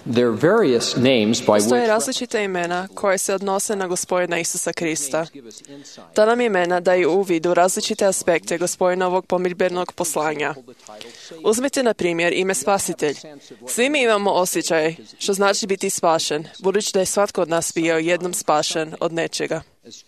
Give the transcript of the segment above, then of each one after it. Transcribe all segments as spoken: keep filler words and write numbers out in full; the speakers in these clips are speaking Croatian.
Postoje različita imena koje se odnose na Gospodina Isusa Krista. Ta nam imena daju uvid u različite aspekte Gospodinovog pomirdbenog poslanja. Uzmite na primjer ime Spasitelj. Svi mi imamo osjećaj što znači biti spašen, budući da je svatko od nas bio jednom spašen od nečega.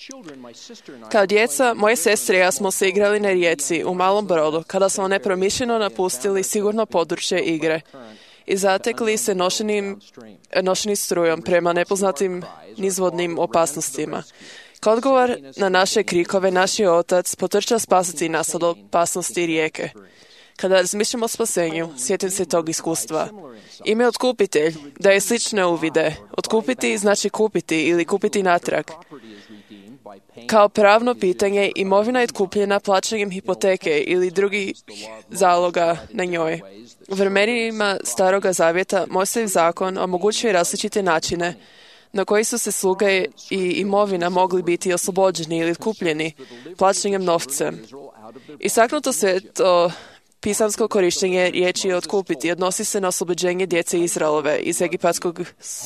Kao djeca, moje sestre i ja smo se igrali na rijeci u malom brodu kada smo nepromišljeno napustili sigurno područje igre i zatekli se nošenim, nošeni strujom prema nepoznatim nizvodnim opasnostima. Kao odgovor na naše krikove, naš je otac potrčao spasiti nas od opasnosti rijeke. Kada razmišljam o spasenju, sjetim se tog iskustva. Ime otkupitelj daje slične uvide. Otkupiti znači kupiti ili kupiti natrag. Kao pravno pitanje, imovina je otkupljena plaćanjem hipoteke ili drugih zaloga na njoj. U vremenima Staroga Zavjeta Mojsijev zakon omogućuje različite načine na koji su se sluge i imovina mogli biti oslobođeni ili otkupljeni plaćanjem novcem. Istaknuto se to pisamsko korištenje riječi otkupiti odnosi se na oslobođenje djece Izraelove iz egipatskog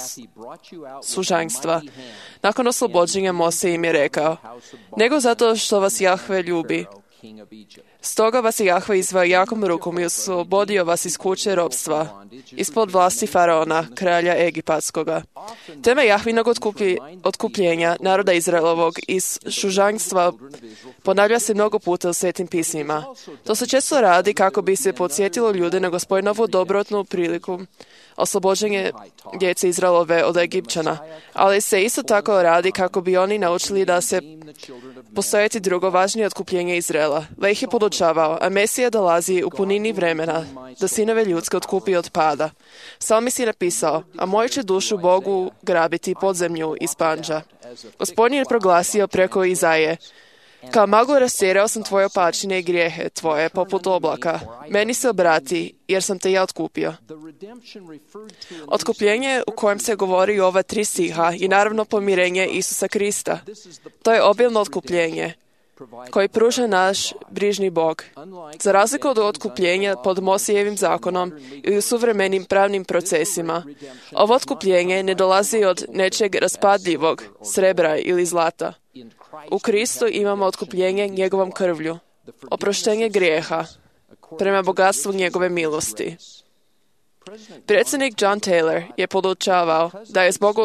služanstva. Nakon oslobođenja Mojsije im je rekao, nego zato što vas Jahve ljubi. Stoga vas je Jahve izveo jakom rukom i oslobodio vas iz kuće ropstva, ispod vlasti faraona, kralja egipatskoga. Tema Jahvinog otkupljenja naroda Izraelovog iz služanstva ponavlja se mnogo puta u Svetim pismima. To se često radi kako bi se podsjetilo ljude na Gospodinovu dobrotnu priliku oslobođenje djece Izraelove od Egipćana, ali se isto tako radi kako bi oni naučili da se postojati drugo važnije otkupljenje Izraela. Da ih je podučavao, a Mesija dolazi u punini vremena, da sinove ljudske otkupi od pada. Sam si napisao, a moju će dušu Bogu grabiti pod zemlju iz panđa. Gospodin je proglasio preko Izaije, kao maglu rastjerao sam tvoje opačine i grijehe tvoje poput oblaka. Meni se obrati, jer sam te ja otkupio. Otkupljenje u kojem se govori u ova tri stiha je naravno pomirenje Isusa Krista. To je obilno otkupljenje koji pruža naš brižni Bog. Za razliku od otkupljenja pod Mojsijevim zakonom ili u suvremenim pravnim procesima, ovo otkupljenje ne dolazi od nečeg raspadljivog, srebra ili zlata. U Kristu imamo otkupljenje njegovom krvlju, oproštenje grijeha, prema bogatstvu njegove milosti. Predsjednik John Taylor je podučavao da je zbog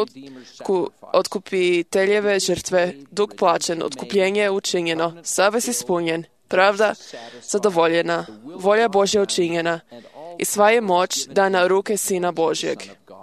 otkupiteljeve žrtve dug plaćen, otkupljenje je učinjeno, savez ispunjen, pravda zadovoljena, volja Božja učinjena i sva je moć dana u ruke Sina Božjeg.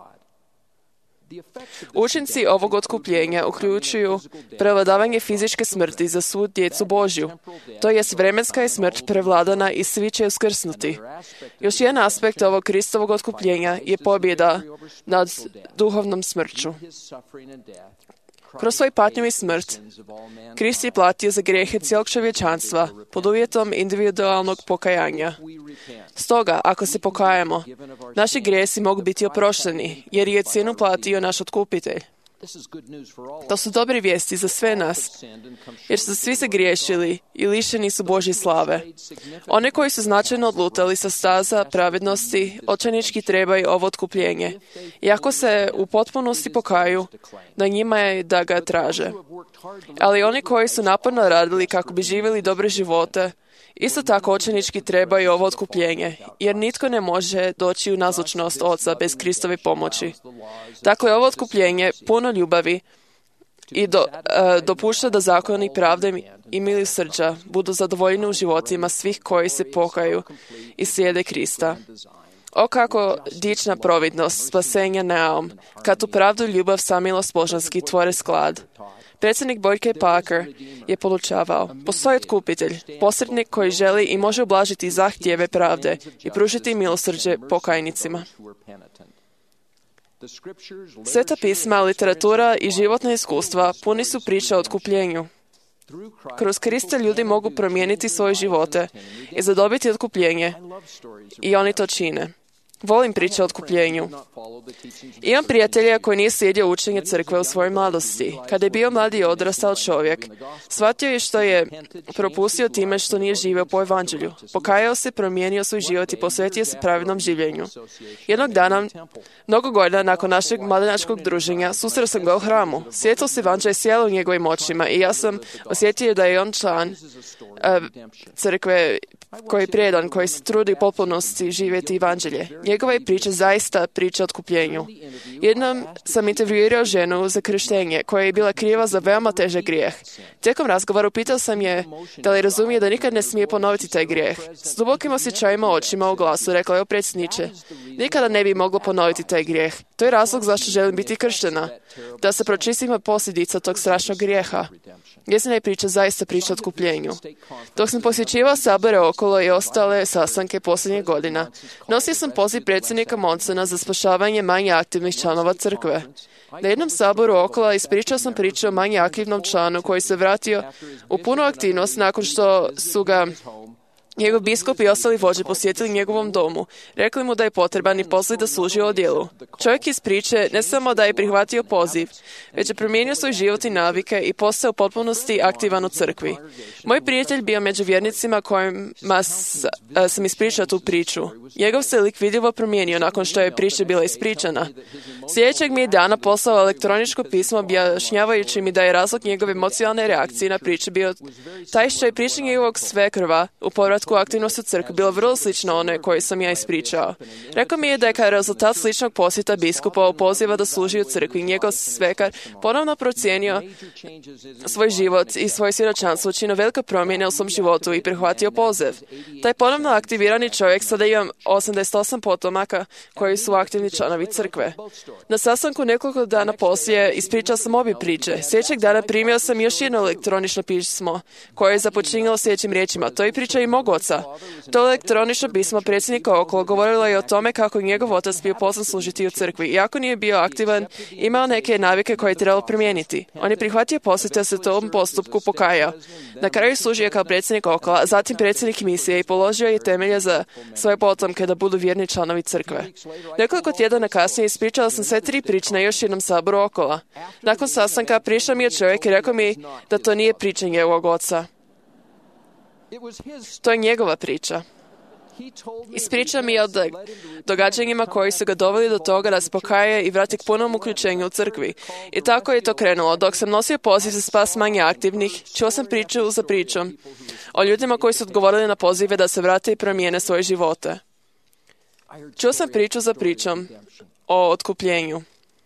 Učinci ovog otkupljenja uključuju prevladavanje fizičke smrti za svu djecu Božju. To jest vremenska je smrt prevladana i svi će uskrsnuti. Još jedan aspekt ovog Kristovog otkupljenja je pobjeda nad duhovnom smrću. Kroz svoj patnju i smrt, Krist je platio za grijehe cijelog čovječanstva pod uvjetom individualnog pokajanja. Stoga, ako se pokajamo, naši grijesi mogu biti oprošteni, jer je cijenu platio naš otkupitelj. To su dobre vijesti za sve nas, jer su svi se griješili i lišeni su Božje slave. One koji su značajno odlutali sa staza pravednosti, očajnički trebaju ovo otkupljenje. I ako se u potpunosti pokaju, na njima je da ga traže. Ali oni koji su naporno radili kako bi živjeli dobre živote, isto tako očajnički trebaju ovo otkupljenje, jer nitko ne može doći u nazočnost Oca bez Kristove pomoći. Dakle, ovo otkupljenje puno ljubavi i do, uh, dopušta da zakoni pravde i milosrđa budu zadovoljeni u životima svih koji se pokaju i slijede Krista. O kako dična providnost spasenja naum, kad tu pravdu i ljubav sa milost božanski tvore sklad. Predsjednik Boyke Parker je podučavao, postoji otkupitelj, posrednik koji želi i može ublažiti zahtjeve pravde i pružiti milosrđe pokajnicima. Sveta pisma, literatura i životna iskustva puni su priča o otkupljenju. Kroz Krista ljudi mogu promijeniti svoje živote i zadobiti otkupljenje i oni to čine. Volim priče o otkupljenju. Imam prijatelja koji nije slijedio učenje crkve u svojoj mladosti. Kada je bio mladi i odrastao čovjek, shvatio je što je propustio time što nije živio po evanđelju. Pokajao se, promijenio svoj život i posvetio se pravednom življenju. Jednog dana, mnogo godina nakon našeg mladenačkog druženja, susreo sam ga u hramu. Svjetlo se evanđelja sjelo u njegovim očima i ja sam osjetio da je on član uh, crkve koji je prijedan, koji se trudi u potpunosti živjeti evanđelje. Njegova je priča zaista priča o otkupljenju. Jednom sam intervjuirao ženu za krštenje, koja je bila kriva za veoma težak grijeh. Tijekom razgovora pitao sam je da li razumije da nikad ne smije ponoviti taj grijeh. S dubokim osjećajima očima u glasu rekla je: predsjedniče, nikada ne bi moglo ponoviti taj grijeh. To je razlog zašto želim biti krštena, da se pročistimo posljedica tog strašnog grijeha. Njezina je priča zaista priča o otkupljenju. Dok sam posjećivao sabore okolo i ostale sastanke posljednjih godina, nosio sam poziv predsjednika Monsona za spašavanje manje aktivnih članova crkve. Na jednom saboru okolo ispričao sam priču o manje aktivnom članu koji se vratio u punu aktivnost nakon što su ga njegov biskup i ostali vođe posjetili njegovom domu. Rekli mu da je potreban i poslali da služi u odjelu. Čovjek iz priče ne samo da je prihvatio poziv, već je promijenio svoj život i navike i postao u potpunosti aktivan u crkvi. Moj prijatelj bio među vjernicima kojima sam ispričao tu priču. Njegov se lik vidljivo promijenio nakon što je priča bila ispričana. Sljedećeg mi je dana poslao elektroničko pismo objašnjavajući mi da je razlog njegove emocionalne reakcije na priču bio taj što je priča njegovog svekrva u povratku aktivnosti u crkvi bilo vrlo slično onoj koju sam ja ispričao. Rekao mi je da je kao rezultat sličnog posjeta biskupa poziva da služi u crkvi, njegov svekar ponovno procijenio svoj život i svoje svjedočanstvo, učinio velike promjene u svom životu i prihvatio poziv. Taj ponovno aktivirani čovjek sada ima osamdeset osam potomaka koji su aktivni članovi crkve. Na sastanku nekoliko dana poslije ispričao sam obje priče. Sljedećeg dana primio sam još jedno elektronično pismo koje je započinjalo sljedećim riječima: to je priča i mog oca. To elektronično pismo predsjednika okolo govorilo je o tome kako je njegov otac bio poslan služiti u crkvi. Iako nije bio aktivan, imao neke navike koje je trebalo promijeniti. On je prihvatio posjet te se tom postupku pokajao. Na kraju služio kao predsjednik okola, zatim predsjednik misije i položio je temelje za svoje potomke da budu vjerni članovi crkve. Nekoliko tjedana kasnije ispričala sam sve tri priče na još jednom saboru okola. Nakon sastanka prišao mi je čovjek i rekao mi da to nije priča njegovog oca. To je njegova priča. Ispriča mi je o događanjima koji su ga doveli do toga da se pokaje i vrati k punom uključenju u crkvi. I tako je to krenulo. Dok sam nosio poziv za spas manje aktivnih, čuo sam priču za pričom o ljudima koji su odgovorili na pozive da se vrate i promijene svoje živote. Čuo sam priču za pričom o otkupljenju.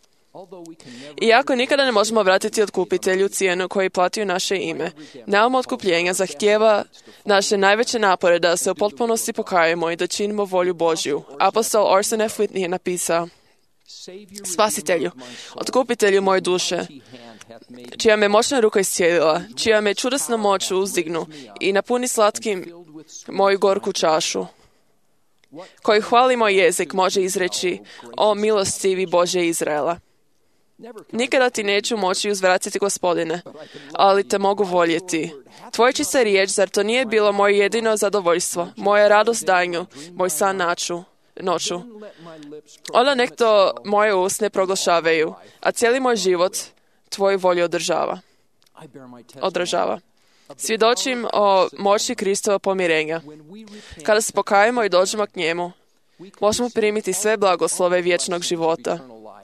Iako nikada ne možemo vratiti otkupitelju cijenu koju je platio naše ime, naum otkupljenja zahtijeva naše najveće napore da se u potpunosti pokajemo i da činimo volju Božju. Apostol Orson F. Whitney je napisao: Spasitelju, otkupitelju moje duše, čija me moćna ruka iscijelila, čija me čudesna moć uzdignu i napuni slatkim moju gorku čašu, koji hvali moj jezik može izreći: o milostivi Bože Izraela. Nikada ti neću moći uzvratiti, Gospodine, ali te mogu voljeti. Tvoja čista riječ, zar to nije bilo moje jedino zadovoljstvo, moja radost danju, moj san naču, noću? Onda nek to moje usne proglašavaju, a cijeli moj život tvoju volju održava. Održava. Svjedočim o moći Kristova pomirenja. Kada se pokajemo i dođemo k njemu, možemo primiti sve blagoslove vječnog života.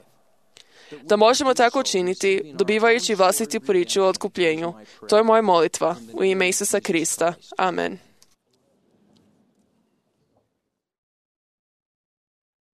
Da možemo tako učiniti, dobivajući vlastitu priču o otkupljenju. To je moja molitva. U ime Isusa Krista. Amen.